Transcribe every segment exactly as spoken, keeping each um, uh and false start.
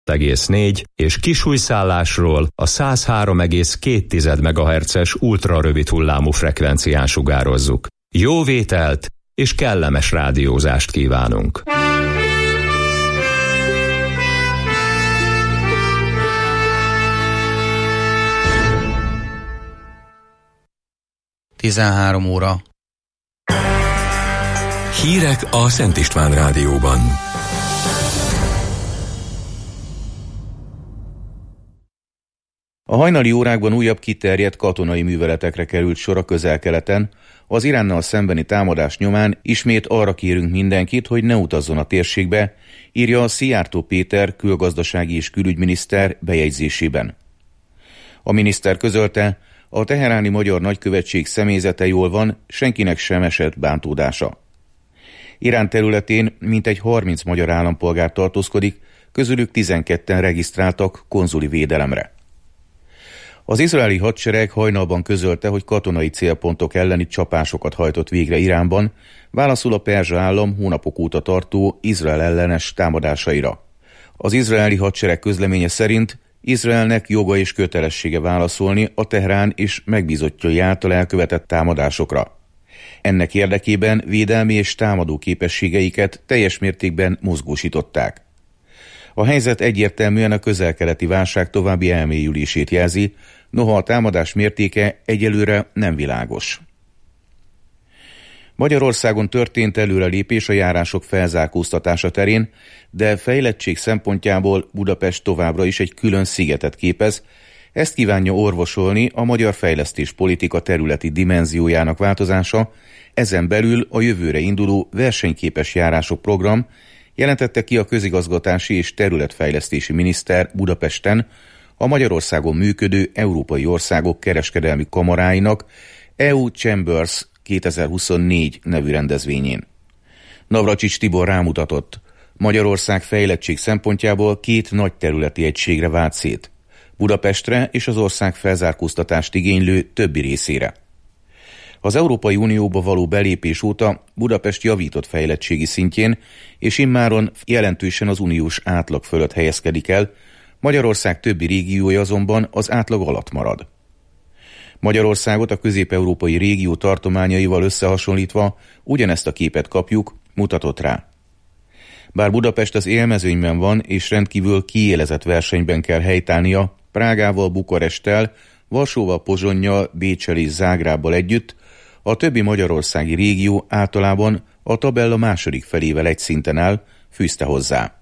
egész négy és kisújszállásról a száz három egész két megahertzes ultrarövid hullámú frekvencián sugározzuk. Jó vételt és kellemes rádiózást kívánunk! tizenhárom óra. Hírek a Szent István Rádióban. A hajnali órákban újabb kiterjedt katonai műveletekre került sor a Közel-Keleten. Az Iránnal szembeni támadás nyomán ismét arra kérünk mindenkit, hogy ne utazzon a térségbe, írja a Szijjártó Péter külgazdasági és külügyminiszter bejegyzésében. A miniszter közölte, a teheráni magyar nagykövetség személyzete jól van, senkinek sem esett bántódása. Irán területén mintegy harminc magyar állampolgár tartózkodik, közülük tizenketten regisztráltak konzuli védelemre. Az izraeli hadsereg hajnalban közölte, hogy katonai célpontok elleni csapásokat hajtott végre Iránban, válaszul a perzsa állam hónapok óta tartó Izrael ellenes támadásaira. Az izraeli hadsereg közleménye szerint Izraelnek joga és kötelessége válaszolni a Teherán és megbízottjai által elkövetett támadásokra. Ennek érdekében védelmi és támadó képességeiket teljes mértékben mozgósították. A helyzet egyértelműen a közel-keleti válság további elmélyülését jelzi, noha a támadás mértéke egyelőre nem világos. Magyarországon történt előrelépés a járások felzárkóztatása terén, de fejlettség szempontjából Budapest továbbra is egy külön szigetet képez. Ezt kívánja orvosolni a magyar fejlesztéspolitika területi dimenziójának változása, ezen belül a jövőre induló versenyképes járások program, jelentette ki a közigazgatási és területfejlesztési miniszter Budapesten a Magyarországon működő európai országok kereskedelmi kamaráinak é u Chambers kétezer-huszonnégy nevű rendezvényén. Navracsics Tibor rámutatott, Magyarország fejlettség szempontjából két nagy területi egységre vált szét, Budapestre és az ország felzárkóztatást igénylő többi részére. Az Európai Unióba való belépés óta Budapest javított fejlettségi szintjén, és immáron jelentősen az uniós átlag fölött helyezkedik el, Magyarország többi régiója azonban az átlag alatt marad. Magyarországot a közép-európai régió tartományaival összehasonlítva ugyanezt a képet kapjuk, mutatott rá. Bár Budapest az élmezőnyben van és rendkívül kiélezett versenyben kell helytállnia Prágával, Bukaresttel, Varsóval, Pozsonnyal, Béccsel és Zágrábbal együtt, a többi magyarországi régió általában a tabella második felével egy szinten áll, fűzte hozzá.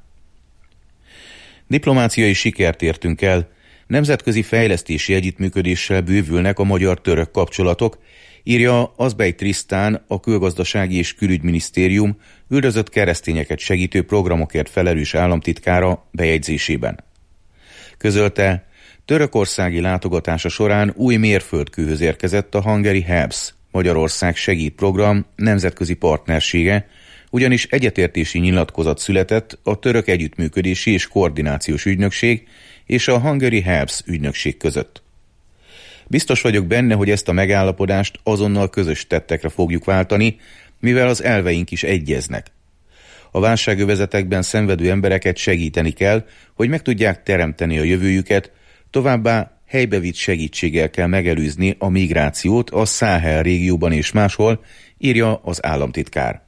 Diplomáciai sikert értünk el, nemzetközi fejlesztési együttműködéssel bővülnek a magyar-török kapcsolatok, írja Azbej Trisztán, a Külgazdasági és Külügyminisztérium üldözött keresztényeket segítő programokért felelős államtitkára bejegyzésében. Közölte, törökországi látogatása során új mérföldkőhöz érkezett a Hungary Helps, Magyarország segít program nemzetközi partnersége, ugyanis egyetértési nyilatkozat született a Török Együttműködési és Koordinációs Ügynökség és a Hungary Helps ügynökség között. Biztos vagyok benne, hogy ezt a megállapodást azonnal közös tettekre fogjuk váltani, mivel az elveink is egyeznek. A válságövezetekben szenvedő embereket segíteni kell, hogy meg tudják teremteni a jövőjüket, továbbá helybevitt segítséggel kell megelőzni a migrációt a Száhel régióban és máshol, írja az államtitkár.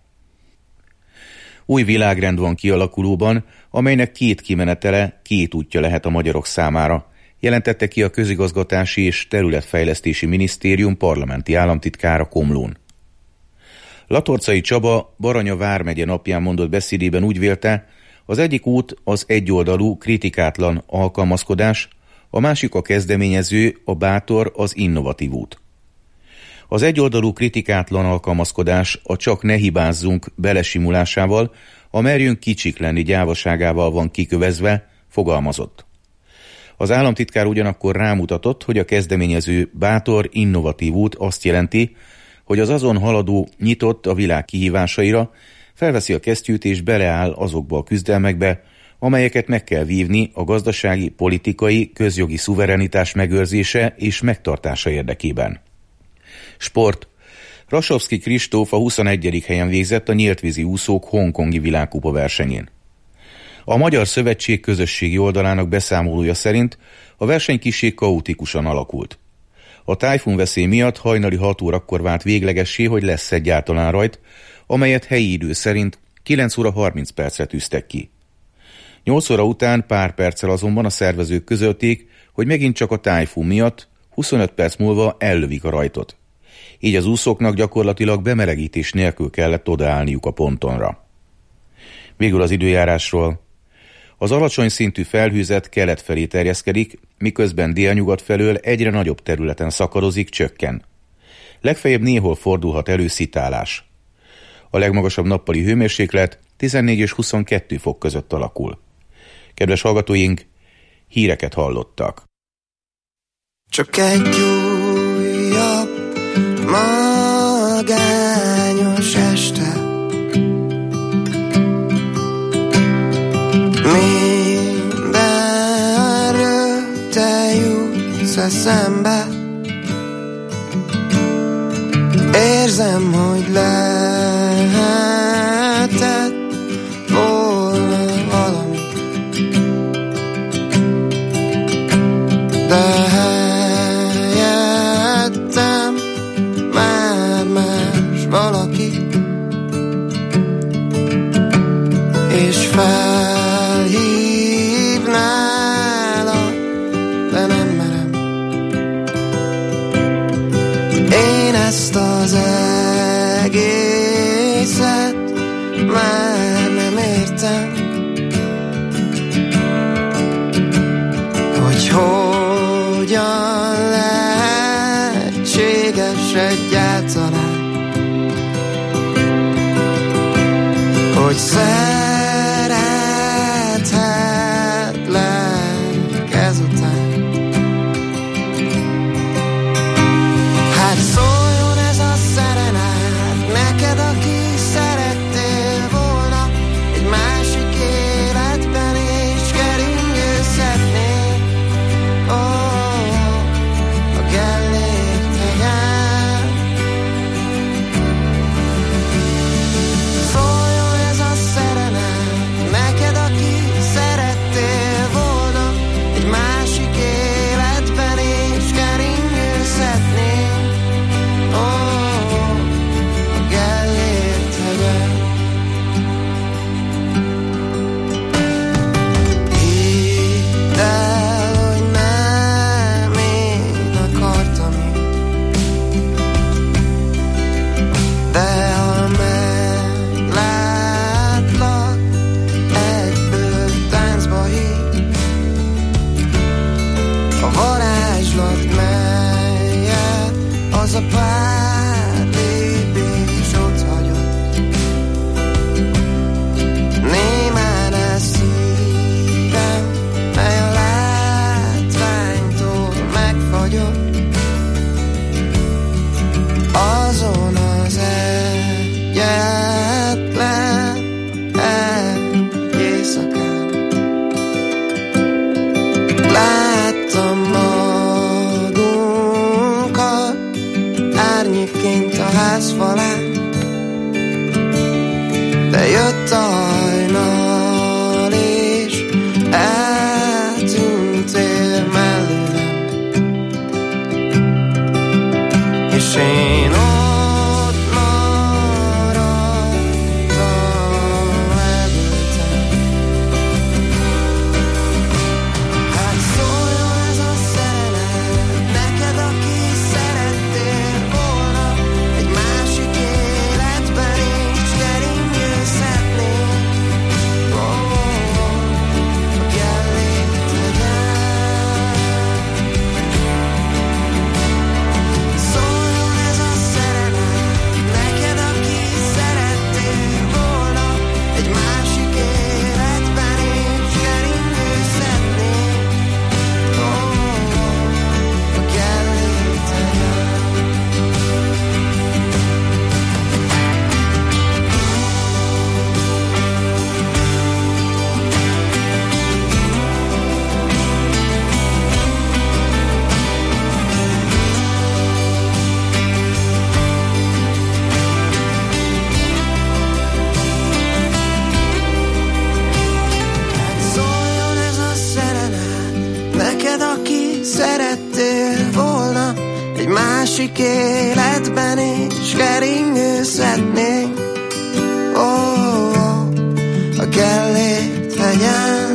Új világrend van kialakulóban, amelynek két kimenetele, két útja lehet a magyarok számára, jelentette ki a Közigazgatási és Területfejlesztési Minisztérium parlamenti államtitkára Komlón. Latorcai Csaba Baranya vármegye napján mondott beszédében úgy vélte, az egyik út az egyoldalú, kritikátlan alkalmazkodás, a másik a kezdeményező, a bátor, az innovatív út. Az egyoldalú kritikátlan alkalmazkodás a csak ne hibázzunk belesimulásával, a merjünk kicsik lenni gyávaságával van kikövezve, fogalmazott. Az államtitkár ugyanakkor rámutatott, hogy a kezdeményező bátor, innovatív út azt jelenti, hogy az azon haladó nyitott a világ kihívásaira, felveszi a kesztyűt és beleáll azokba a küzdelmekbe, amelyeket meg kell vívni a gazdasági, politikai, közjogi szuverenitás megőrzése és megtartása érdekében. Sport. Rasovszky Kristóf a huszonegyedik helyen végzett a nyíltvízi úszók hongkongi világkupa versenyén. A Magyar Szövetség közösségi oldalának beszámolója szerint a verseny kissé kaotikusan alakult. A tájfun veszély miatt hajnali hat órakor vált véglegessé, hogy lesz egyáltalán rajt, amelyet helyi idő szerint kilenc óra harminc percre tűztek ki. nyolc óra után pár perccel azonban a szervezők közölték, hogy megint csak a tájfun miatt huszonöt perc múlva ellövik a rajtot. Így az úszóknak gyakorlatilag bemelegítés nélkül kellett odaállniuk a pontonra. Végül az időjárásról. Az alacsony szintű felhőzet kelet felé terjeszkedik, miközben délnyugat felől egyre nagyobb területen szakadozik, csökken. Legfeljebb néhol fordulhat elő szitálás. A legmagasabb nappali hőmérséklet tizennégy és huszonkettő fok között alakul. Kedves hallgatóink, híreket hallottak. Csak egy újabb magányos este, mindenről te jutsz eszembe. Érzem, hogy lehetett volna valami, de helyettem már más valaki, és felhívnálak, de nem merem. Én ezt az egészet már nem értem, hogy hogyan lehetséges egyáltalán, hogy szerethetlek ezután. Hát szóljon ez a szerenát neked, aki szerettél volna egy másik életben, és keringőzhetnél, ó, a Gellért hegyen. Szóljon ez a szerenát neked, aki szerettél volna egy másik életben, és keringőzhetnél, ó, a Gellért hegyen. Hidd el, hogy nem én akartam így, de ha meglátlak, egyből táncba hív. A varázslat, melyet az a pár lépés ott hagyott, némán el szívem, mely a látványtól megfagyott, azon az egyetlen egy éjszakán. Láttam magunkat árnyékként a ház falán, de jött a hajnal, és eltűntél mellőlem, és én ott maradtam, elültem. Hát szóljon ez a szerelem neked, aki szerettél volna egy másik életben, és keringőzhetnél, szerettél volna, egy másik életben is keringőzhetnénk. Ó, oh, oh, a Gellért hegyen.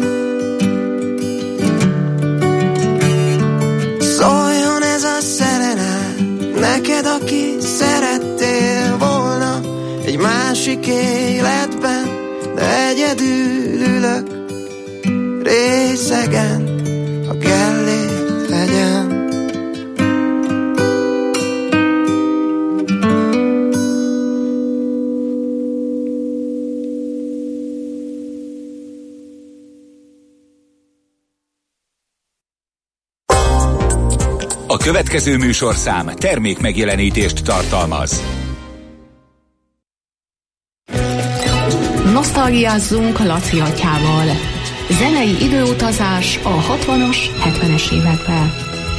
Szóljon ez a szerelem neked, aki szerettél volna, egy másik életben, de egyedül ülök részegen a Gellért hegyen. A következő műsorszám termék megjelenítést tartalmaz. Nosztalgiázzunk Laci atyával. Zenei időutazás a hatvanas, hetvenes évekbe.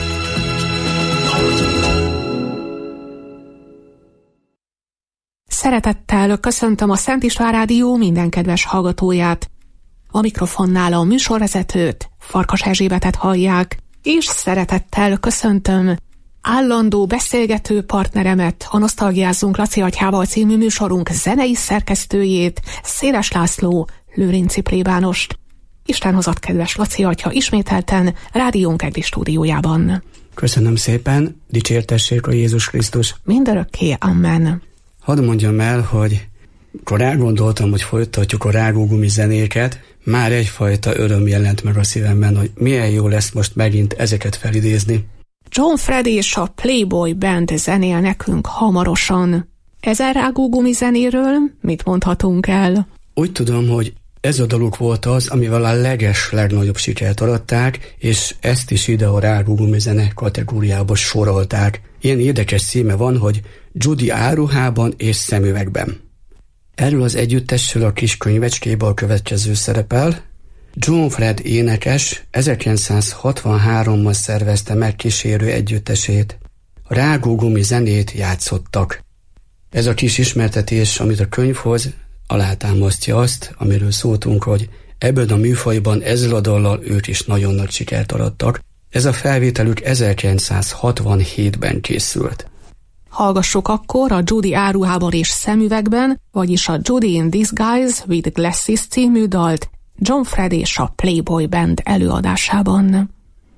Szeretettel köszöntöm a Szent István Rádió minden kedves hallgatóját. A mikrofonnál a műsorvezetőt, Farkas Erzsébetet hallják, és szeretettel köszöntöm állandó beszélgető partneremet, a Nosztalgiázzunk Laci atyával című műsorunk zenei szerkesztőjét, Széles László Lőrinci plébánost. Isten hozott, kedves Laci atya, ismételten rádiónk egri stúdiójában. Köszönöm szépen, dicsértessék a Jézus Krisztus. Mindörökké, amen. Hadd mondjam el, hogy amikor elgondoltam, hogy folytatjuk a rágógumi zenéket, már egyfajta öröm jelent meg a szívemben, hogy milyen jó lesz most megint ezeket felidézni. John Freddy és a Playboy Band zenél nekünk hamarosan. Ezen rágógumi zenéről mit mondhatunk el? Úgy tudom, hogy ez a daluk volt az, amivel a leges legnagyobb sikert aratták, és ezt is ide a rágógumi zene kategóriába sorolták. Ilyen érdekes címe van, hogy Judy áruhában és szemüvegben. Erről az együttesről a kis könyvecskében a következő szerepel. John Fred énekes ezerkilencszázhatvanháromban szervezte meg kísérő együttesét. A rágógumi zenét játszottak. Ez a kis ismertetés, amit a könyv hoz, alátámasztja azt, amiről szóltunk, hogy ebben a műfajban ezzel a dallal ők is nagyon nagy sikert arattak. Ez a felvételük ezerkilencszázhatvanhétben készült. Hallgassuk akkor a Judy áruhában és szemüvegben, vagyis a Judy in Disguise with Glasses című dalt John Fred és a Playboy Band előadásában.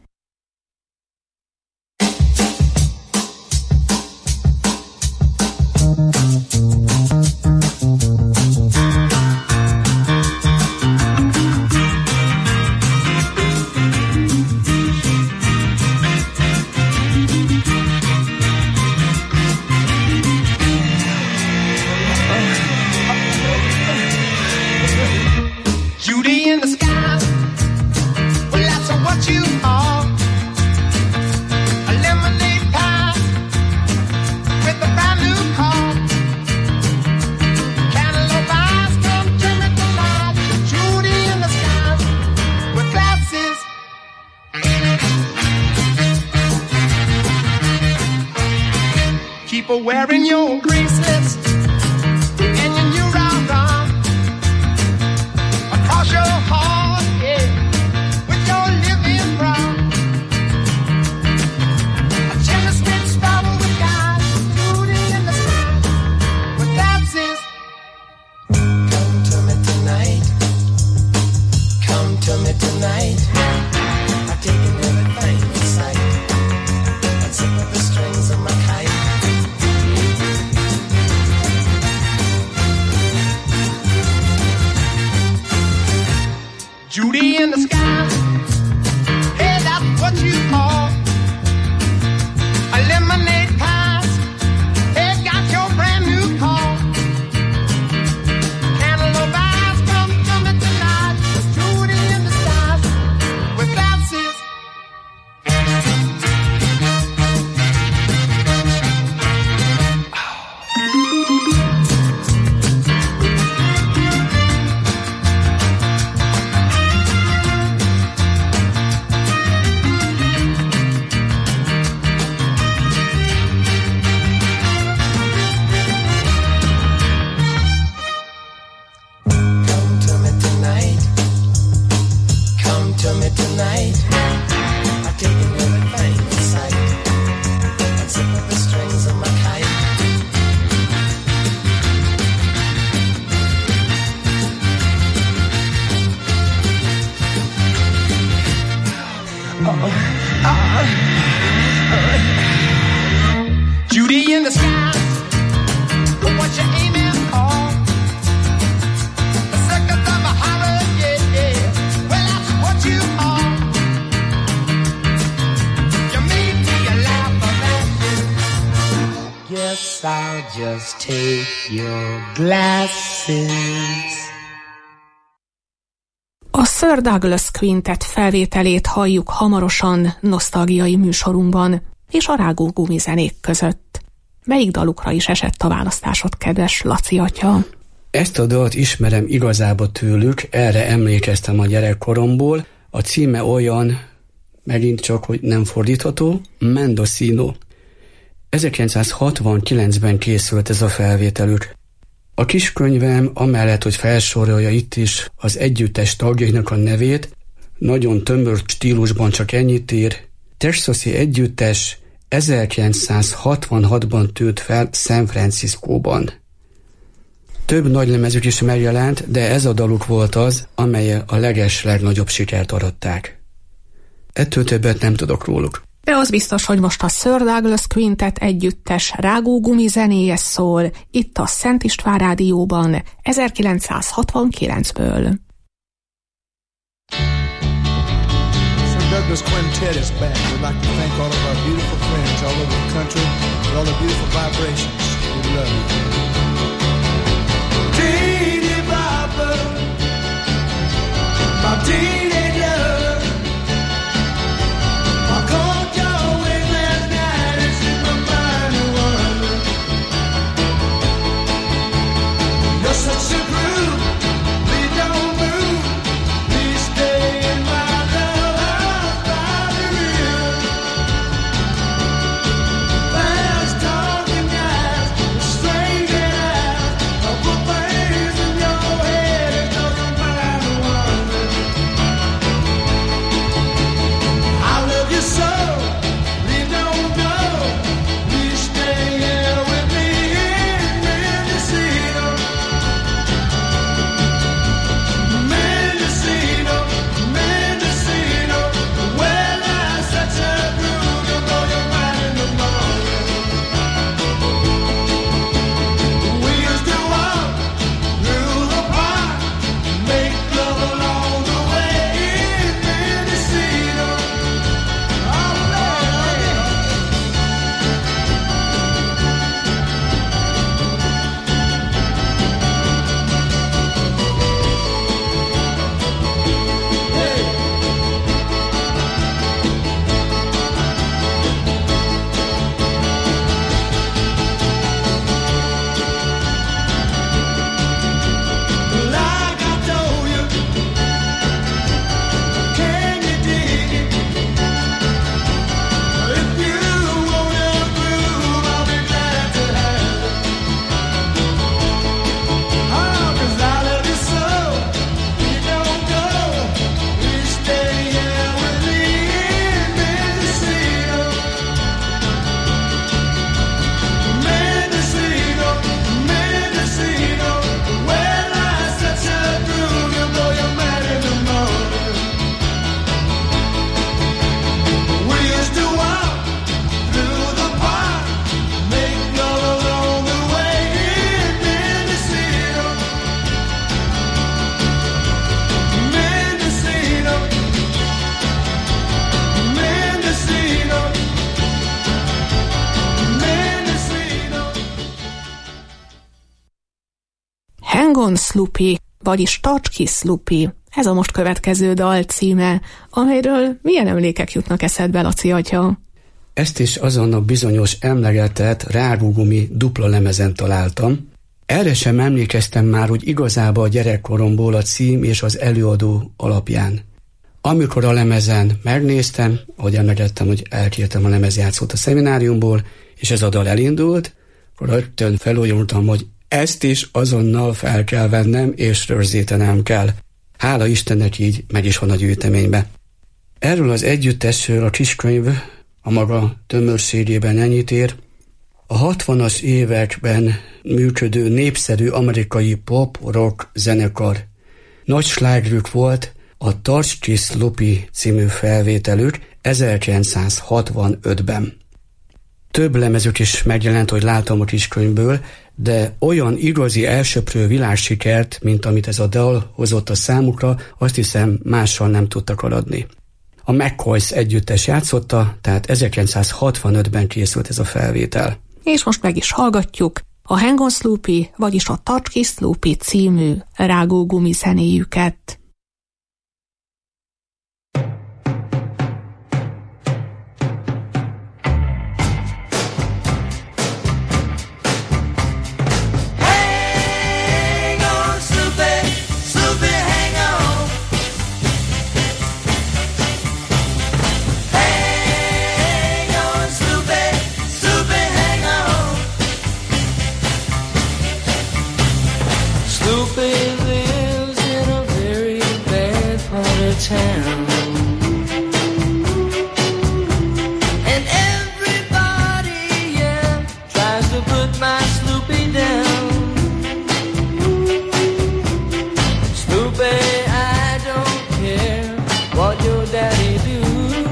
Wearing your bracelets and your new round arm across your heart, yeah, with your living brown. A chimney sweet sparrow with God, shooting in the sky with glasses. Come to me tonight, come to me tonight. I've taken everything in sight, except for the strings of my kite. Judy in the sky, hey, that's what you call a lemonade pie. Hey, got your brand new car. Cantaloupe eyes, come to me tonight. Judy in the sky with glasses. Tonight, I've taken everything. Judy in the sky, what you aiming for? The seconds of a holiday, yeah. Well, that's what you are. You made me a laugh about you. Guess I'll just take your glasses. A Sir Douglas Quintet felvételét halljuk hamarosan nosztalgiai műsorunkban és a rágó gumizenék között. Melyik dalukra is esett a választásod, kedves Laci atya? Ezt a dalt ismerem igazából tőlük, erre emlékeztem a gyerekkoromból. A címe olyan, megint csak, hogy nem fordítható, Mendocino. ezerkilencszázhatvankilencben készült ez a felvételük. A kiskönyvem amellett, hogy felsorolja itt is az együttes tagjainak a nevét, nagyon tömör stílusban csak ennyit ír. Texasi együttes ezerkilencszázhatvanhatban tűnt fel San Franciscóban. Több nagy lemezük is megjelent, de ez a daluk volt az, amellyel a leges legnagyobb sikert aratták. Ettől többet nem tudok róluk. De az biztos, hogy most a Sir Douglas Quintet együttes rágógumi zenéje szól, itt a Szent István Rádióban ezerkilencszázhatvankilencből. Sir Douglas Quintet is back. We'd like to thank all of our beautiful friends all over the country for all the beautiful vibrations. We love you. Teeny Bopper, my teenager, I called your way last night and set my mind to wonder. You're such a groove, please don't move, please stay in my love house by the river. Fast talking guys, strange eyes, I put things in your head and know your mind to wonder. I love you so, please don't go, please stay here with me in Mendocino. Mendocino, Mendocino, well, I'm such a groove, you'll blow your mind in the morning. We used to walk through the park, make love along the way in Mendocino. Oh, Lord. Hey. Like I told you, can you dig it? If you wanna groove, I'll be glad to have it. Oh, 'cause I love you so, you don't go, you stay here with me in Mendocino. Mendocino, Mendocino, well, I'm such a groove, you'll blow your mind in the morning. We used to walk through the park, make love along the way in Mendocino. Mendocino, Mendocino, Mendocino. Hang on Sloopy, vagyis Tarts ki Sloopy, ez a most következő dal címe, amelyről milyen emlékek jutnak eszedbe, Laci atya? Ezt is azon a bizonyos emlegetett rágógumi dupla lemezen találtam. Erre sem emlékeztem már úgy igazából a gyerekkoromból a cím és az előadó alapján. Amikor a lemezen megnéztem, ahogy emlegettem, hogy elkértem a lemezjátszót a szemináriumból, és ez a dal elindult, akkor rögtön felújultam, hogy ezt is azonnal fel kell vennem, és rögzítenem kell. Hála Istennek így meg is van a gyűjteménybe. Erről az együttesről a kiskönyv a maga tömörségében ennyit ér. A hatvanas években működő népszerű amerikai pop-rock zenekar. Nagy slágerük volt a Touch Kiss Lupi című felvételük ezerkilencszázhatvanötben. Több lemezük is megjelent, hogy látom a kiskönyvből, de olyan igazi elsöprő világsikert, mint amit ez a dal hozott a számukra, azt hiszem mással nem tudtak adni. A McCoys együttes játszotta, tehát ezerkilencszázhatvanötben készült ez a felvétel. És most meg is hallgatjuk a Hang on Sloopy, vagyis a Touch Kiss Lupi című rágógumi zenéjüket. Town. And everybody, yeah, tries to put my Sloopy down. Sloopy, I don't care what your daddy do,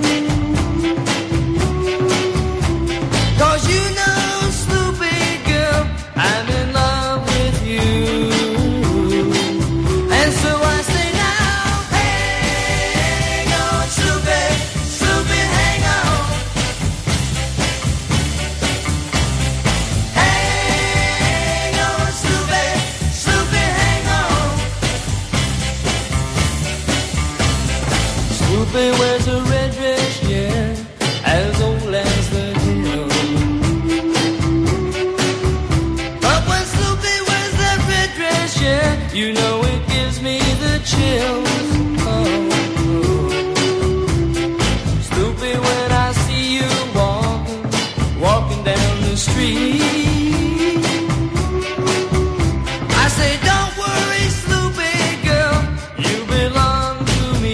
'cause you know, Sloopy girl, I'm in love with you. And so I say Sloopy wears a red dress, yeah, as old as the hill. But when Sloopy wears that red dress, yeah, you know it gives me the chills. Oh, oh. Sloopy, when I see you walking, walking down the street, I say, don't worry, Sloopy girl, you belong to me.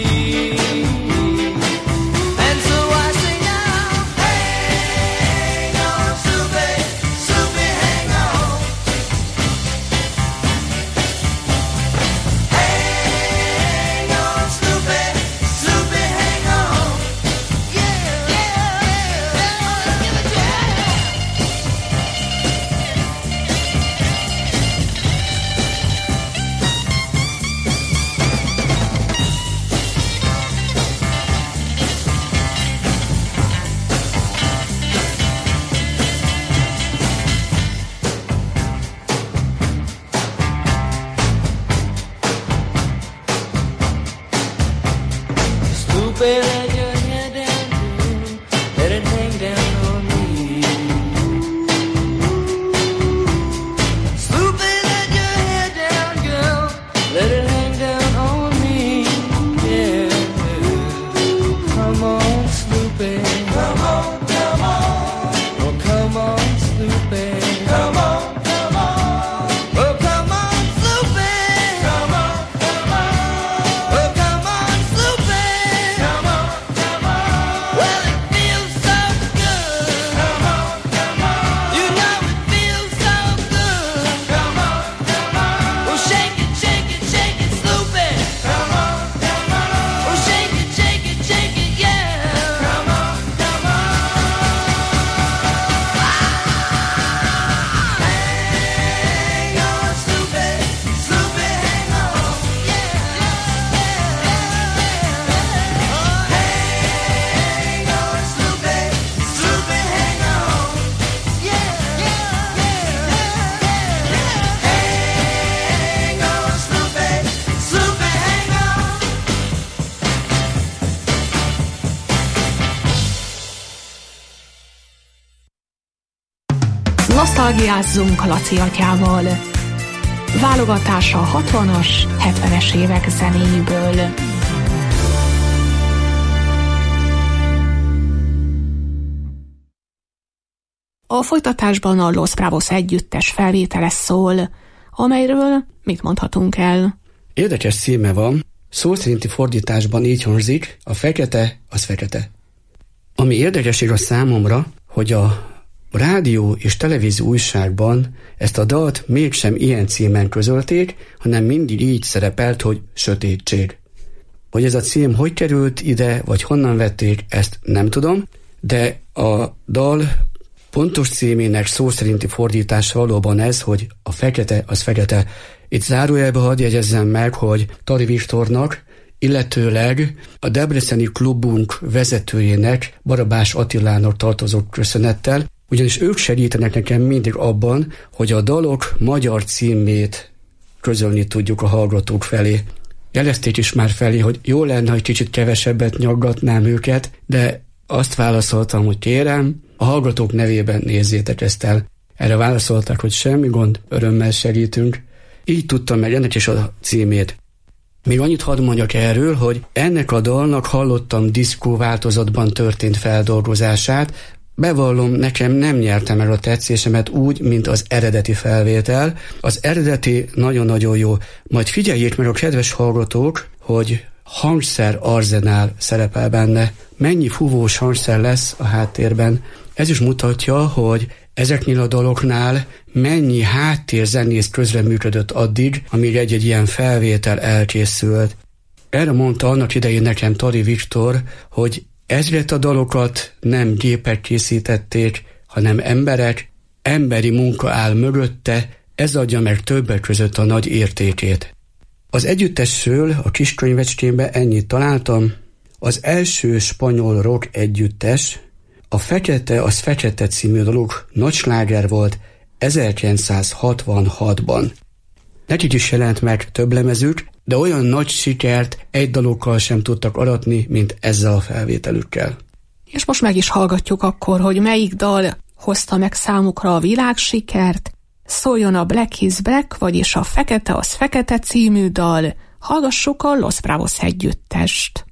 Let your hair down, let it hang down on me. Sloopy, let your hair down, girl, let it hang down on me. Yeah, come on, Sloopy, come on, come on, oh come on, Sloopy, come on, come on, oh come on, Sloopy, come on, come on, oh come on, Sloopy. Nosztalgiázzunk Laci atyával. Válogatása a hatvanas, hetvenes évek zenéjéből. A folytatásban a Los Bravos együttes felvétele szól, amelyről mit mondhatunk el? Érdekes címe van, szó szerinti fordításban így hangzik, a fekete az fekete. Ami érdekesség a számomra, hogy a rádió és televízió újságban ezt a dalt mégsem ilyen címen közölték, hanem mindig így szerepelt, hogy sötétség. Hogy ez a cím hogy került ide, vagy honnan vették, ezt nem tudom, de a dal pontos címének szó szerinti fordítása valóban ez, hogy a fekete az fekete. Itt zárójelbe hadd jegyezzem meg, hogy Tari Viktornak, illetőleg a debreceni klubunk vezetőjének, Barabás Attilának tartozok köszönettel, ugyanis ők segítenek nekem mindig abban, hogy a dalok magyar címét közölni tudjuk a hallgatók felé. Jelezték is már felé, hogy jó lenne, hogy kicsit kevesebbet nyaggatnám őket, de azt válaszoltam, hogy kérem, a hallgatók nevében nézzétek ezt el. Erre válaszolták, hogy semmi gond, örömmel segítünk. Így tudtam meg ennek is a címét. Még annyit hadd mondjak erről, hogy ennek a dalnak hallottam diszkó változatban történt feldolgozását. Bevallom, nekem nem nyertem el a tetszésemet úgy, mint az eredeti felvétel. Az eredeti nagyon-nagyon jó. Majd figyeljék meg a kedves hallgatók, hogy hangszer arzenál szerepel benne. Mennyi fúvós hangszer lesz a háttérben. Ez is mutatja, hogy ezeknél a daloknál mennyi háttérzenész közreműködött addig, amíg egy-egy ilyen felvétel elkészült. Erre mondta annak idején nekem Tari Viktor, hogy ezért a dalokat nem gépek készítették, hanem emberek, emberi munka áll mögötte, ez adja meg többek között a nagy értékét. Az együttesről a kiskönyvecskémben ennyit találtam. Az első spanyol rock együttes, a Fekete az Fekete című daluk nagy sláger volt ezerkilencszázhatvanhatban. Nekik is jelent meg több lemezük, de olyan nagy sikert egy dalokkal sem tudtak aratni, mint ezzel a felvételükkel. És most meg is hallgatjuk akkor, hogy melyik dal hozta meg számukra a világsikert. Szóljon a Black is Black, vagyis a Fekete az Fekete című dal. Hallgassuk a Los Bravos együttest.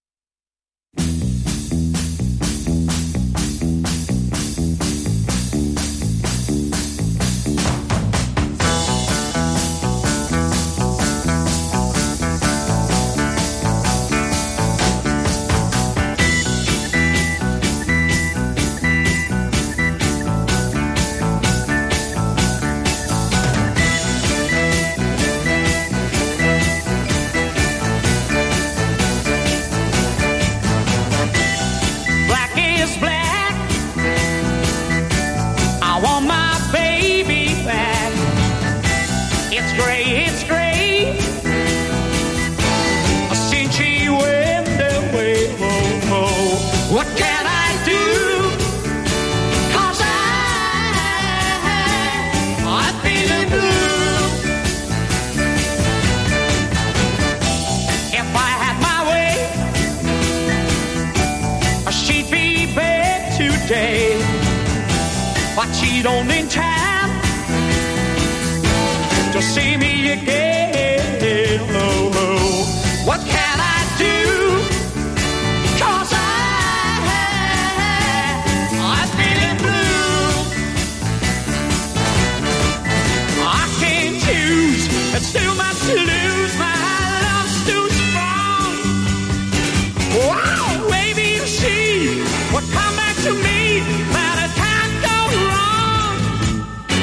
But she don't in time to see me again. Oh, oh. What can I do? 'Cause I, I'm feeling blue. I can't choose, it's too much to lose. My love's too strong. Wow, maybe you see what come back to me. That it can't go wrong.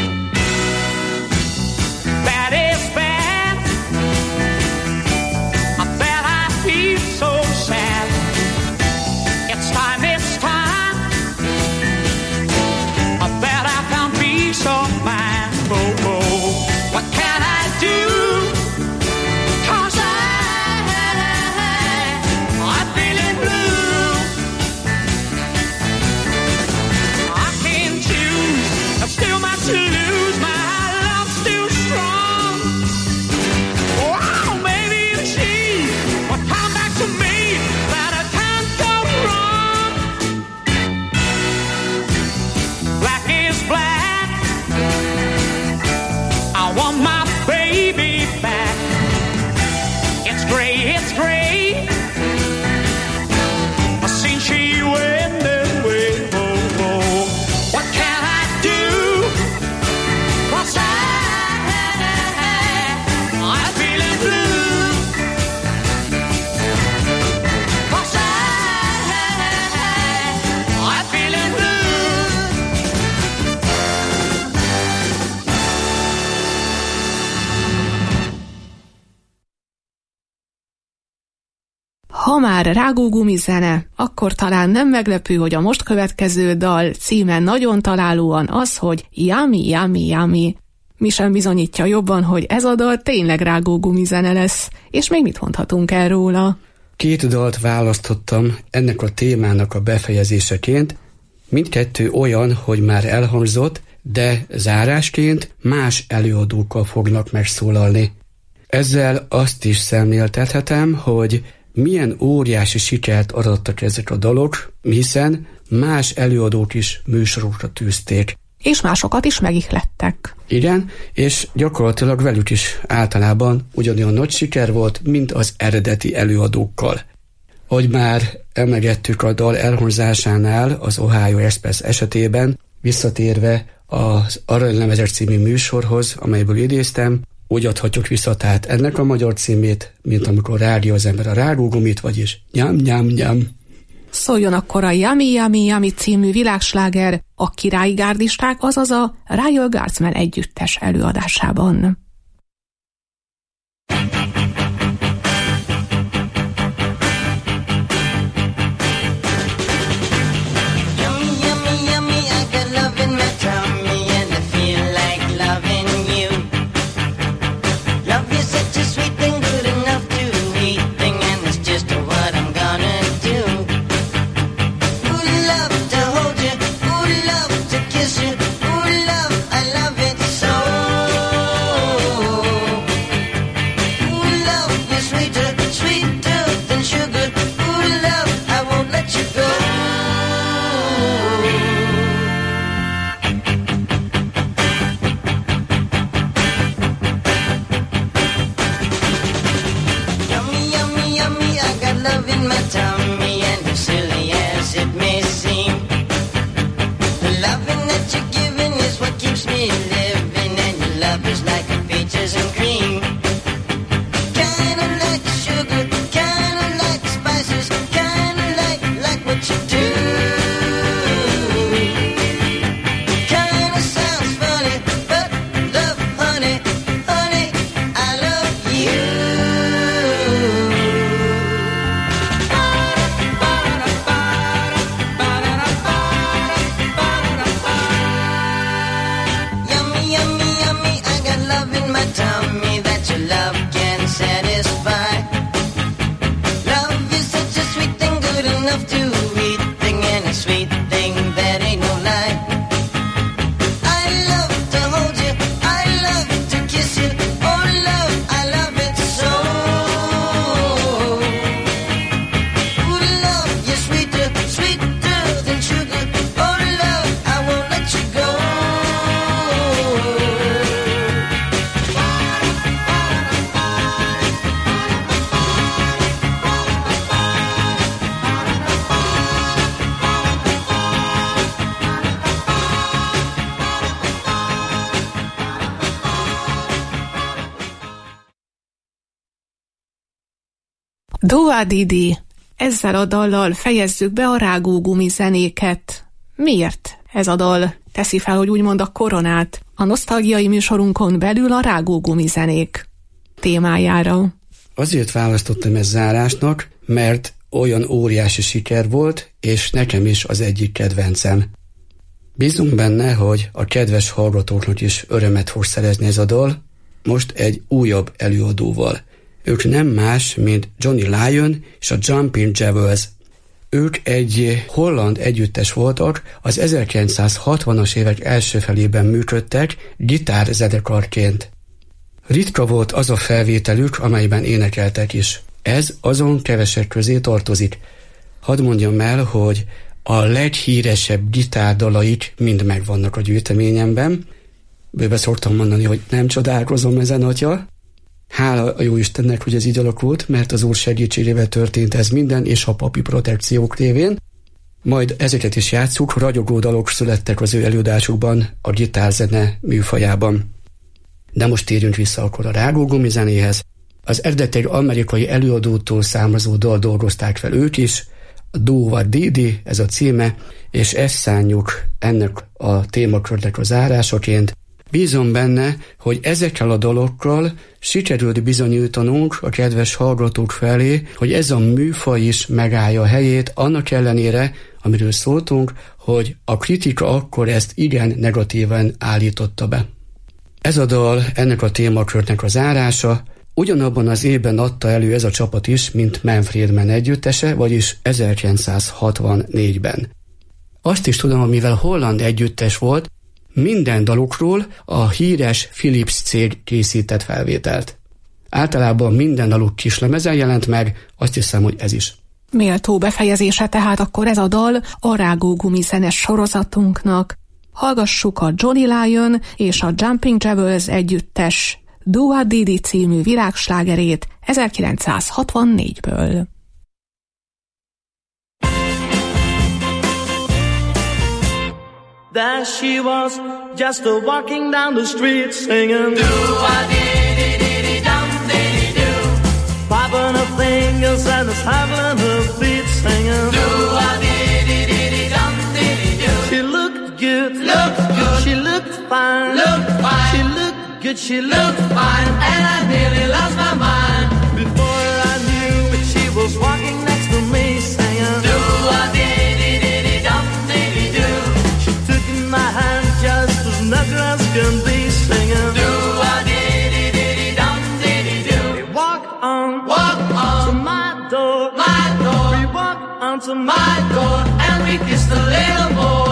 Ha már rágógumi zene, akkor talán nem meglepő, hogy a most következő dal címe nagyon találóan az, hogy Yummy, Yummy, Yummy. Mi sem bizonyítja jobban, hogy ez a dal tényleg rágógumi zene lesz, és még mit mondhatunk el róla? Két dalt választottam ennek a témának a befejezéseként. Mindkettő olyan, hogy már elhangzott, de zárásként más előadókkal fognak megszólalni. Ezzel azt is szemléltethetem, hogy milyen óriási sikert adottak ezek a dalok, hiszen más előadók is műsorokra tűzték. És másokat is megihlettek. Igen, és gyakorlatilag velük is általában ugyanolyan nagy siker volt, mint az eredeti előadókkal. Ahogy már emlegettük a dal elhangzásánál az Ohio Express esetében, visszatérve az Aranylemezek című műsorhoz, amelyből idéztem, úgy adhatjuk vissza tehát ennek a magyar címét, mint amikor rágja az ember a rágógumit, vagyis nyám, nyám, nyám. Szóljon akkor a Yummy, Yummy, Yummy című világsláger a királyi gárdisták, azaz a Royal Guardsmen együttes előadásában. Dua Didi, ezzel a dallal fejezzük be a rágógumi zenéket. Miért ez a dal teszi fel, hogy úgymond a koronát a nosztalgiai műsorunkon belül a rágógumi zenék témájára? Azért választottam ezt zárásnak, mert olyan óriási siker volt, és nekem is az egyik kedvencem. Bízunk benne, hogy a kedves hallgatóknak is örömet fog szerezni ez a dal, most egy újabb előadóval. Ők nem más, mint Johnny Lyon és a Jumping Jewels. Ők egy holland együttes voltak, az ezerkilencszázhatvanas évek első felében működtek gitárzenekarként. Ritka volt az a felvételük, amelyben énekeltek is. Ez azon kevesek közé tartozik. Hadd mondjam el, hogy a leghíresebb gitárdalaik mind megvannak a gyűjteményemben. Bőve szoktam mondani, hogy nem csodálkozom ezen, atya. Hála a jó Istennek, hogy ez így alakult, mert az Úr segítségével történt ez minden, és a papi protekciók révén. Majd ezeket is játsszuk, ragyogó dalok születtek az ő előadásukban, a gitárzene műfajában. De most térjünk vissza akkor a rágógumi zenéhez. Az eredetileg amerikai előadótól származó dal dolgozták fel ők is, a Dua Didi, ez a címe, és ezt szánjuk ennek a témakörnek a zárásaként. Bízom benne, hogy ezekkel a dalokkal sikerült bizonyítanunk a kedves hallgatók felé, hogy ez a műfaj is megállja a helyét, annak ellenére, amiről szóltunk, hogy a kritika akkor ezt igen negatíven állította be. Ez a dal ennek a témakörnek az zárása, ugyanabban az évben adta elő ez a csapat is, mint Manfred Mann együttese, vagyis ezerkilencszázhatvannégyben. Azt is tudom, mivel holland együttes volt, minden dalukról a híres Philips cég készített felvételt. Általában minden daluk kislemezen jelent meg, azt hiszem, hogy ez is. Méltó befejezése tehát akkor ez a dal a Rágó gumizenes sorozatunknak. Hallgassuk a Johnny Lyon és a Jumping Jewels együttes Dua Didi című világslágerét ezerkilencszázhatvannégyből. There she was, just a walking down the street singing do-a-dee-dee-dee-dum-dee-dee-doo, popping her fingers and hugging her feet singing do-a-dee-dee-dee-dum-dee-dee-doo. She looked good, looked good. She looked fine, looked fine. She looked good, she looked fine, and I nearly lost my mind. Before I knew it, she was walking next to me singing do-a-dee-dee-dee-dum-dee-dee-doo. She took in my hand just as natural as can be singing do-a-dee-dee-dee-dum-dee-dee-doo. We walked on, walked on to my door, my door. We walked on to my door, and we kissed a little more.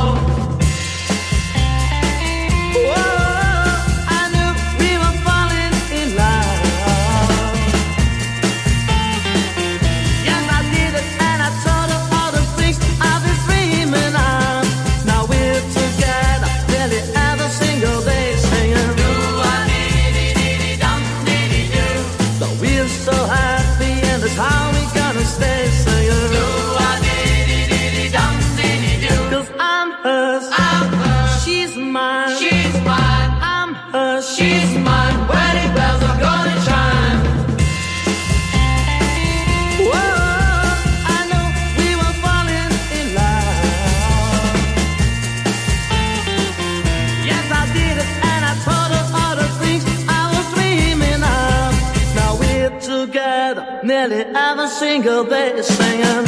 Nearly every single day singing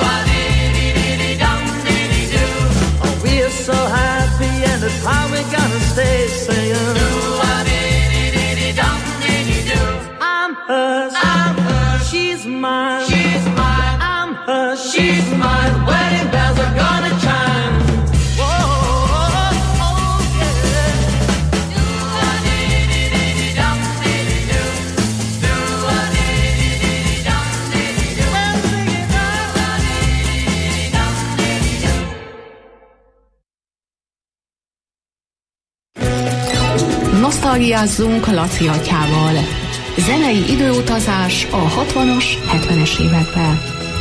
do-a-dee-dee-dee-dum-dee-dee-doo. Oh, we're so happy and it's how we're gonna stay singing do-a-dee-dee-dee-dum-dee-dee-doo. I'm hers, I'm hers, she's mine, she's mine. I'm hers, she's mine. Wedding bells are gonna chime. Nosztalgiázzunk Laci atyával. Zenei időutazás a hatvanas, hetvenes évekbe.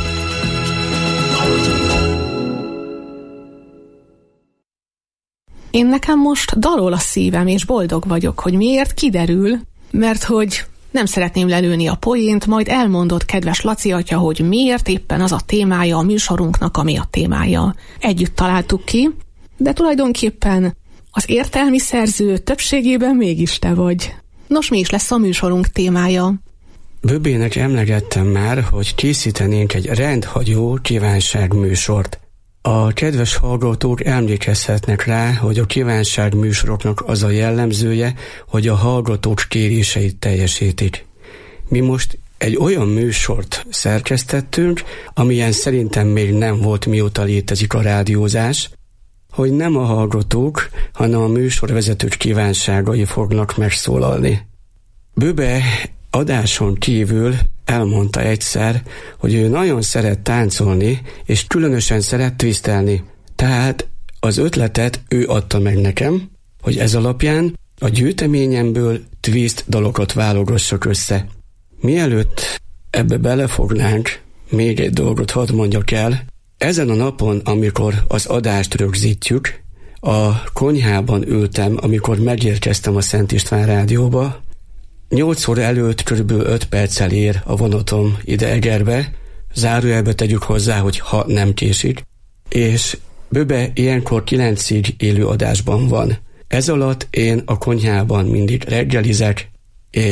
Én nekem most dalol a szívem, és boldog vagyok, hogy miért kiderül, mert hogy nem szeretném lelőni a poént, majd elmondod, kedves Laci atya, hogy miért éppen az a témája a műsorunknak, ami a témája. Együtt találtuk ki, de tulajdonképpen az értelmi szerző többségében mégis te vagy. Nos, mi is lesz a műsorunk témája? Böbének emlegettem már, hogy készítenénk egy rendhagyó kívánságműsort. A kedves hallgatók emlékezhetnek rá, hogy a kívánságműsoroknak az a jellemzője, hogy a hallgatók kéréseit teljesítik. Mi most egy olyan műsort szerkesztettünk, amilyen szerintem még nem volt, mióta létezik a rádiózás, hogy nem a hallgatók, hanem a műsorvezetők kívánságai fognak megszólalni. Böbe adáson kívül elmondta egyszer, hogy ő nagyon szeret táncolni, és különösen szeret twisztelni. Tehát az ötletet ő adta meg nekem, hogy ez alapján a gyűjteményemből twist dalokat válogassak össze. Mielőtt ebbe belefognánk, még egy dolgot hadd mondjak el. Ezen a napon, amikor az adást rögzítjük, a konyhában ültem, amikor megérkeztem a Szent István Rádióba. Nyolc óra előtt körülbelül öt perccel ér a vonatom ide Egerbe, zárójelbe tegyük hozzá, hogy ha nem késik, és Böbe ilyenkor kilencig élő adásban van. Ez alatt én a konyhában mindig reggelizek, és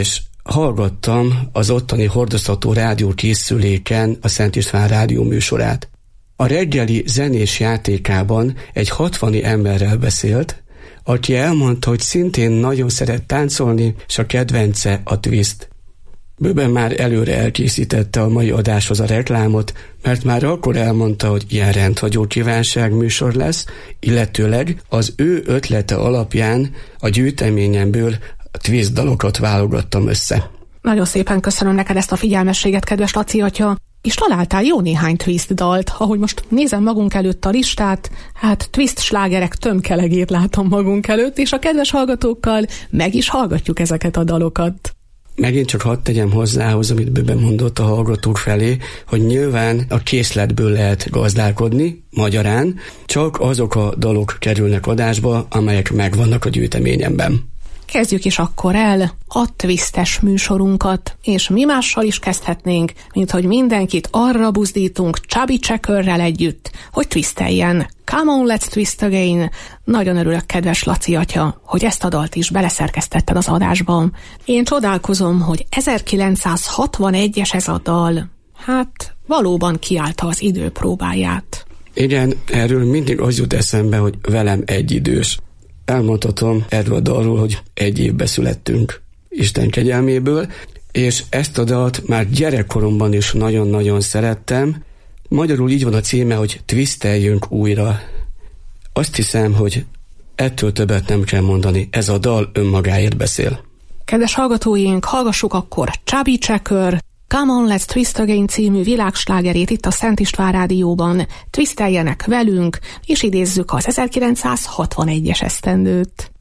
hallgattam az ottani hordozható rádió készüléken a Szent István rádió műsorát. A reggeli zenés játékában egy hatvani emberrel beszélt, aki elmondta, hogy szintén nagyon szeret táncolni, és a kedvence a twist. Bőben már előre elkészítette a mai adáshoz a reklámot, mert már akkor elmondta, hogy ilyen rendhagyó kívánság műsor lesz, illetőleg az ő ötlete alapján a gyűjteményemből a twist dalokat válogattam össze. Nagyon szépen köszönöm neked ezt a figyelmességet, kedves Laci atya, és találtál jó néhány twist dalt. Ahogy most nézem magunk előtt a listát, hát twist slágerek tömkelegét látom magunk előtt, és a kedves hallgatókkal meg is hallgatjuk ezeket a dalokat. Megint csak hadd tegyem hozzához, amit Böbe mondott a hallgatók felé, hogy nyilván a készletből lehet gazdálkodni, magyarán csak azok a dalok kerülnek adásba, amelyek megvannak a gyűjteményemben. Kezdjük is akkor el a twistes műsorunkat, és mi mással is kezdhetnénk, mint hogy mindenkit arra buzdítunk Chubby Checkerrel együtt, hogy twisteljen. Come on, let's twist again. Nagyon örülök, kedves Laci atya, hogy ezt a dalt is beleszerkesztetted az adásban. Én csodálkozom, hogy ezerkilencszázhatvanegyes ez a dal. Hát valóban kiállta az idő próbáját. Igen, erről mindig az jut eszembe, hogy velem egyidős. Elmondhatom erről a dalról, hogy egy évbe születtünk Isten kegyelméből, és ezt a dalt már gyerekkoromban is nagyon-nagyon szerettem. Magyarul így van a címe, hogy Twisteljünk újra. Azt hiszem, hogy ettől többet nem kell mondani, ez a dal önmagáért beszél. Kedves hallgatóink, hallgassuk akkor Chubby Checker, Come on, let's twist again című világslágerét itt a Szent István rádióban. Twisteljenek velünk, és idézzük az ezerkilencszázhatvanegyes esztendőt.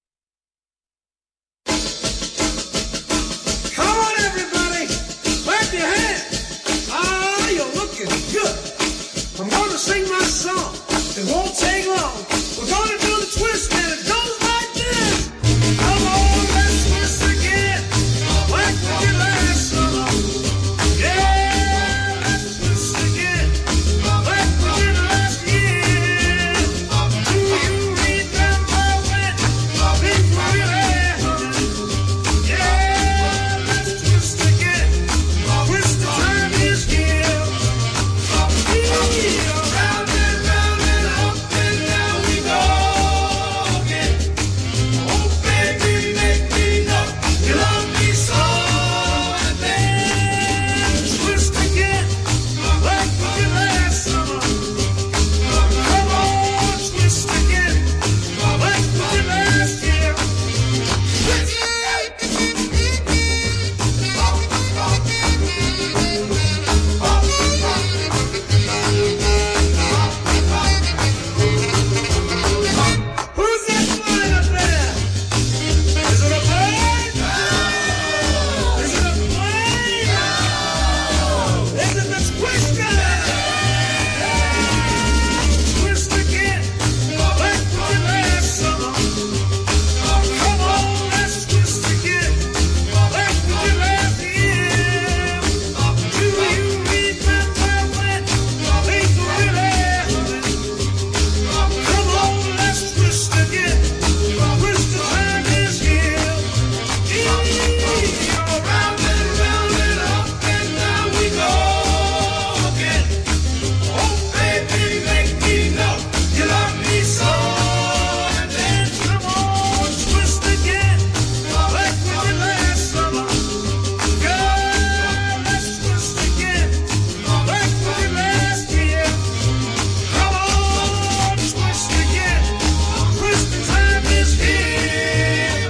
Come on, everybody, clap your hands. Ah, you're looking good. I'm gonna sing my song. It won't take long. We're gonna do the twist, and it goes like this. Come on, let's twist again, like we did last summer. Yeah, let's twist again, like we did last year. Do you remember when things were really happening? Yeah, let's twist again. Twist the time is here. Round and round and up and down we go again. Oh baby, make me know you love me so. And then twist again, like we did last summer. Come on, twist again, like we did last year. Who's that flying up there? Is it a bird? Is it a plane? Is it the twister? Twist again, like we did last summer. Come on, let's twist again, like we did last year. Do you remember when things were really happening? Come on, let's twist again. Twist the time is here. Round and round and up and down we go again. Oh baby, make me know you love me so. And then come on, twist again, like we did last summer. Girl, let's twist again, like we did last year. Come on, twist again. Twist the time is here.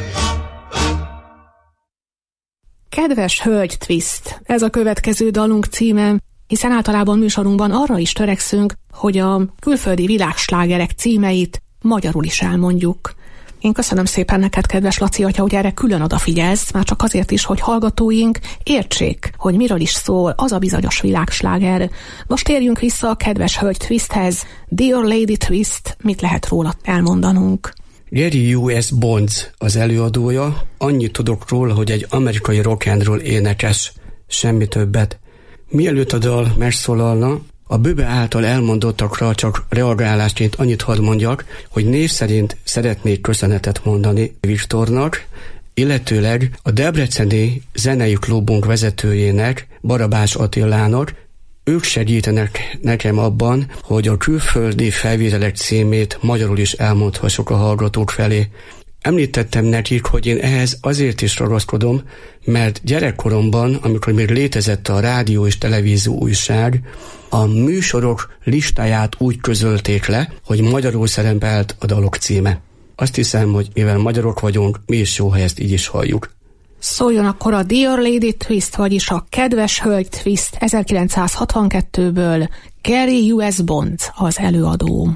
Kedves hölgy twist, ez a következő dalunk címe, hiszen általában műsorunkban arra is törekszünk, hogy a külföldi világslágerek címeit magyarul is elmondjuk. Én köszönöm szépen neked, kedves Laci atya, hogy erre külön odafigyelsz, már csak azért is, hogy hallgatóink értsék, hogy miről is szól az a bizonyos világsláger. Most térjünk vissza a kedves hölgy twisthez. Dear Lady Twist, mit lehet róla elmondanunk? Gary U S. Bonds az előadója, annyit tudok róla, hogy egy amerikai rock and roll énekes, semmi többet. Mielőtt a dal megszólalna, a Böbe által elmondottakra csak reagálásként annyit hadd mondjak, hogy név szerint szeretnék köszönetet mondani Viktornak, illetőleg a Debreceni Zenei Klubunk vezetőjének, Barabás Attilának. Ők segítenek nekem abban, hogy a külföldi felvételek címét magyarul is elmondhassuk a hallgatók felé. Említettem nekik, hogy én ehhez azért is ragaszkodom, mert gyerekkoromban, amikor még létezett a rádió és televízió újság, a műsorok listáját úgy közölték le, hogy magyarul szerepelt a dalok címe. Azt hiszem, hogy mivel magyarok vagyunk, mi is jó, ha ezt így is halljuk. Szóljon akkor a Dear Lady Twist, vagyis a Kedves Hölgy Twist ezerkilencszázhatvankettőből, Gary U S Bond az előadó.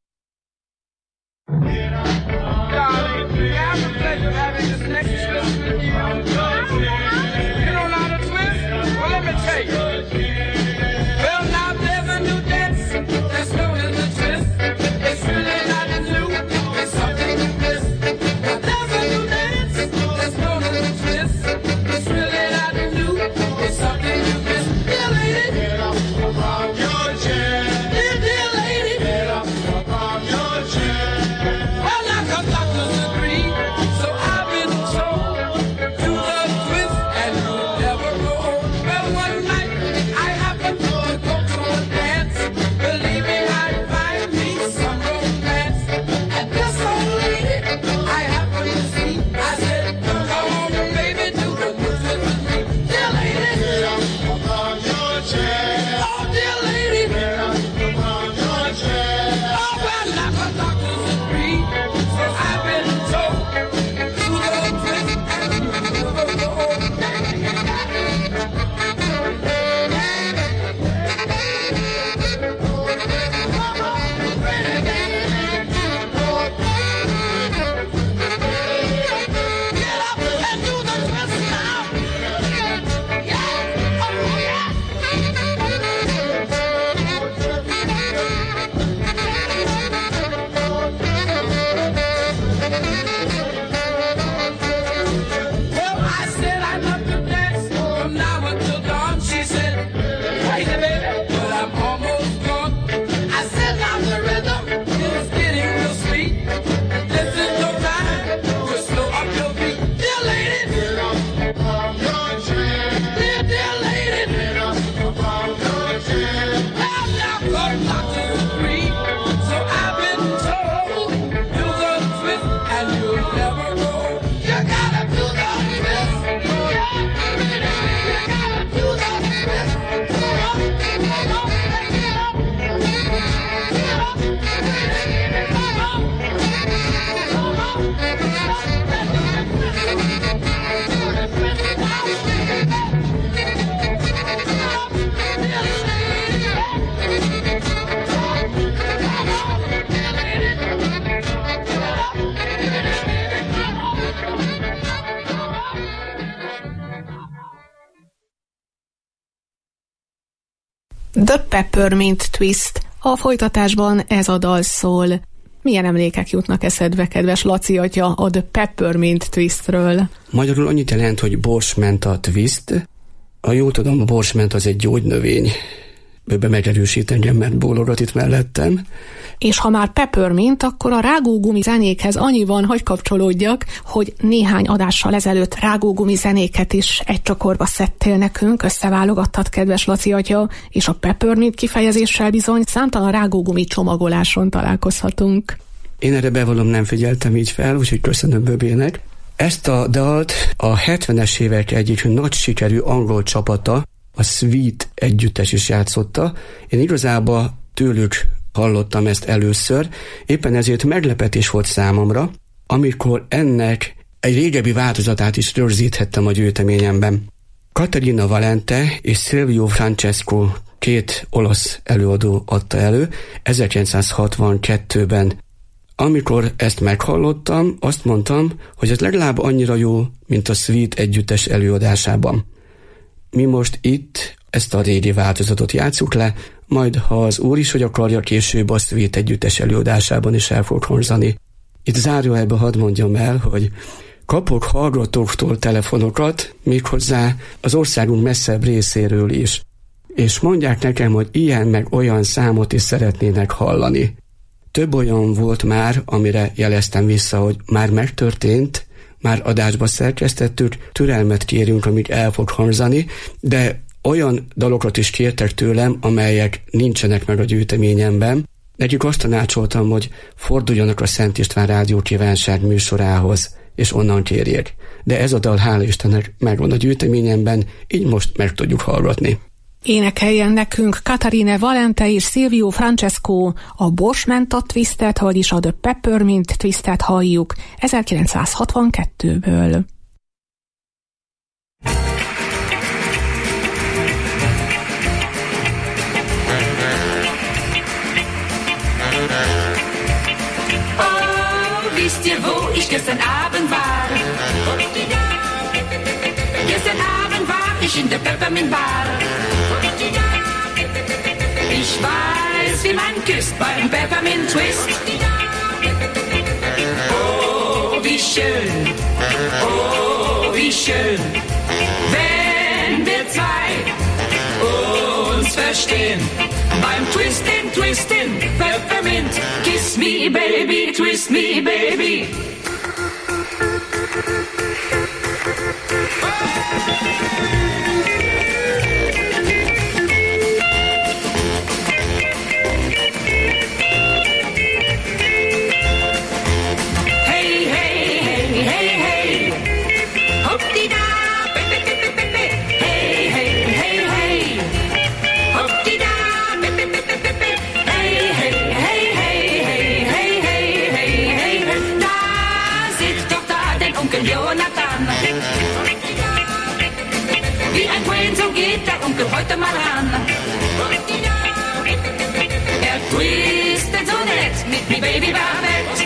The Peppermint Twist. A folytatásban ez a dal szól. Milyen emlékek jutnak eszedbe, kedves Laci atya, a The Peppermint Twistről? Magyarul annyit jelent, hogy borsmenta twist. Ha jól tudom, a borsment az egy gyógynövény. Bőbe megerősít engem, mert bólogat itt mellettem. És ha már peppermint, akkor a rágógumi zenékhez annyi van, hogy kapcsolódjak, hogy néhány adással ezelőtt rágógumi zenéket is egy csokorba szedtél nekünk, összeválogattad, kedves Laci atya, és a peppermint kifejezéssel bizony számtalan rágógumi csomagoláson találkozhatunk. Én erre bevallom, nem figyeltem így fel, úgyhogy köszönöm Böbének. Ezt a dalt a hetvenes évek egyik nagy sikerű angol csapata, a Sweet együttes is játszotta. Én igazából tőlük hallottam ezt először, éppen ezért meglepetés volt számomra, amikor ennek egy régebbi változatát is rögzíthettem a gyűjteményemben. Caterina Valente és Silvio Francesco, két olasz előadó adta elő ezerkilencszázhatvankettőben. Amikor ezt meghallottam, azt mondtam, hogy ez legalább annyira jó, mint a Sweet együttes előadásában. Mi most itt ezt a régi változatot játsszuk le, majd ha az úr is, hogy akarja, később a Sweet együttes előadásában is el fog hangzani. Itt zárójelbe hadd mondjam el, hogy kapok hallgatóktól telefonokat, méghozzá az országunk messzebb részéről is. És mondják nekem, hogy ilyen meg olyan számot is szeretnének hallani. Több olyan volt már, amire jeleztem vissza, hogy már megtörtént, már adásba szerkesztettük, türelmet kérünk, amíg el fog hangzani, de olyan dalokat is kértek tőlem, amelyek nincsenek meg a gyűjteményemben. Nekik azt tanácsoltam, hogy forduljanak a Szent István Rádió Kívánság műsorához, és onnan kérjék. De ez a dal, hála Istennek, megvan a gyűjteményemben, így most meg tudjuk hallgatni. Énekeljen nekünk Katarina Valente és Silvio Francesco a Borsmenta Twistet, vagyis a The Peppermint Twistet halljuk ezerkilencszázhatvankettőből. Wisst ihr, wo ich gestern Abend war? Gestern Abend war ich in der Peppermint Bar. Ich weiß, wie man küsst beim Peppermint Twist. Oh, wie schön, oh, wie schön, wenn wir zwei uns verstehen. Beim Twistin', Twistin', Peppermint, kiss me, baby, twist me, baby. Hey, hey, hey, hey, hey, hopp-di-da, pe-pe-pe-pe-pe, hey, hey, hey, hey, hopp-di-da. Jonathan. Wie ein Queen, so geht der Onkel heute mal ran. Er twistet so nett mit mi Baby Babette.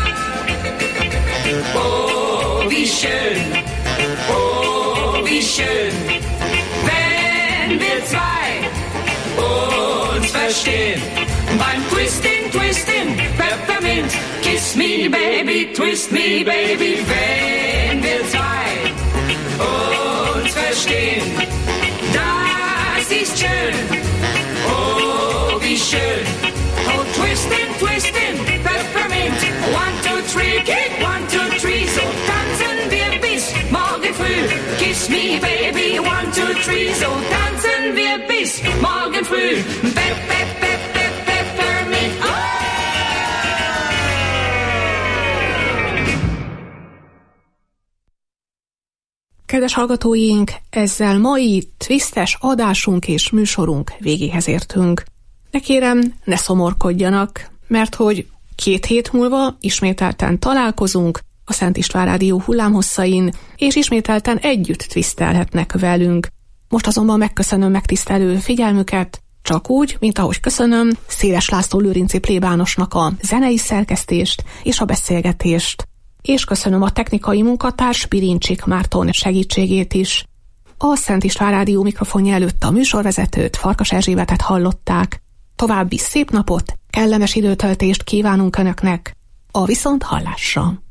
Oh, wie schön, oh, wie schön, wenn wir zwei uns verstehen. Beim Twisting, Twisting, Peppermint, kiss me, baby, twist me, baby, wenn wir zwei uns verstehen. Das ist schön, oh, wie schön. Oh, twisting, twisting, Peppermint, one, two, three, kick, one, two, three, so tanzen wir bis morgen früh. Kiss me, baby, one, two, three, so tanzen wir bis morgen früh. Pep, pep, pep, pep, Peppermint, oh! Kedves hallgatóink, ezzel mai twistes adásunk és műsorunk végéhez értünk. De kérem, ne szomorkodjanak, mert hogy két hét múlva ismételten találkozunk a Szent István Rádió hullámhosszain, és ismételten együtt twistelhetnek velünk. Most azonban megköszönöm megtisztelő figyelmüket, csak úgy, mint ahogy köszönöm Széles László lőrinci plébánosnak a zenei szerkesztést és a beszélgetést. És köszönöm a technikai munkatárs Birincsik Márton segítségét is. A Szent István Rádió mikrofonja előtt a műsorvezetőt, Farkas Erzsébetet hallották. További szép napot, kellemes időtöltést kívánunk Önöknek. A viszont hallásra!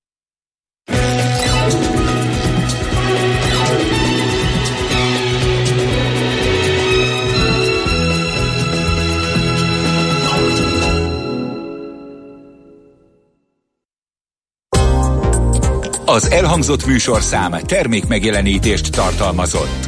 Az elhangzott műsorszám termékmegjelenítést tartalmazott.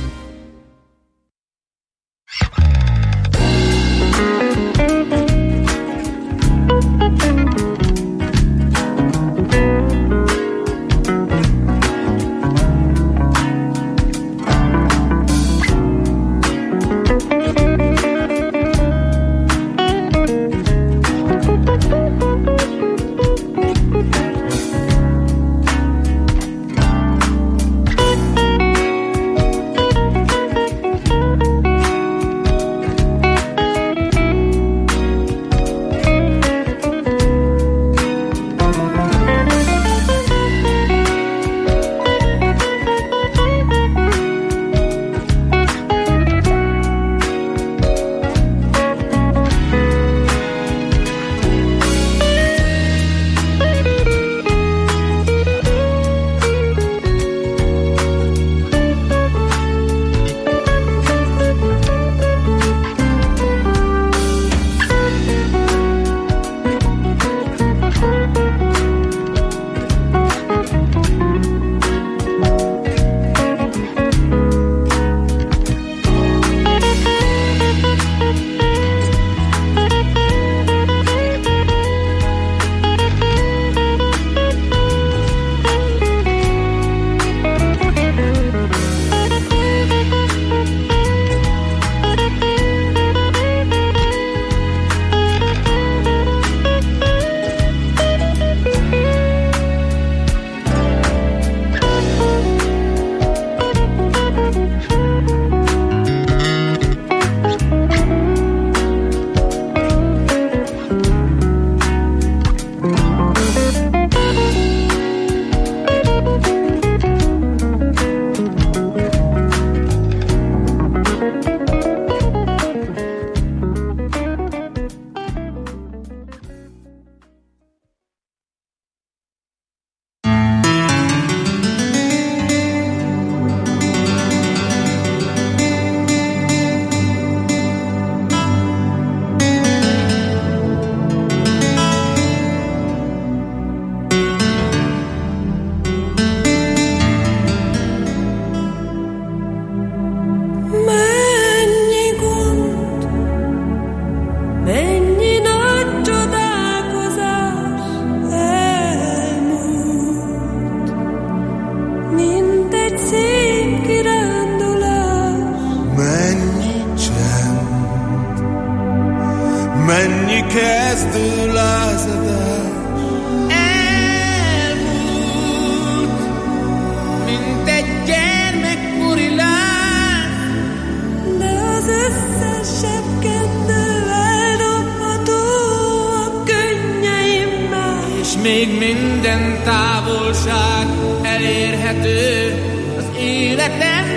még minden távolság elérhető az életen